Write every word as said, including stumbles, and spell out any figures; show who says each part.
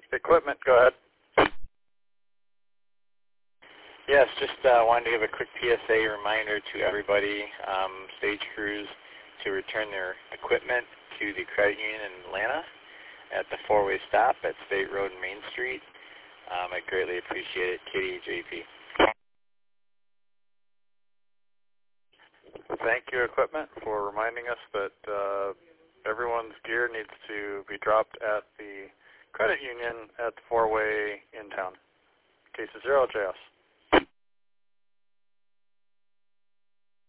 Speaker 1: Equipment, go ahead.
Speaker 2: Yes, just uh, wanted to give a quick P S A reminder to everybody, um, stage crews, to return their equipment to the credit union in Atlanta at the four-way stop at State Road and Main Street. Um, I greatly appreciate it. Kitty, J P.
Speaker 1: Thank you, equipment, for reminding us that uh, everyone's gear needs to be dropped at the credit union at the four-way in town. Case zero, J S.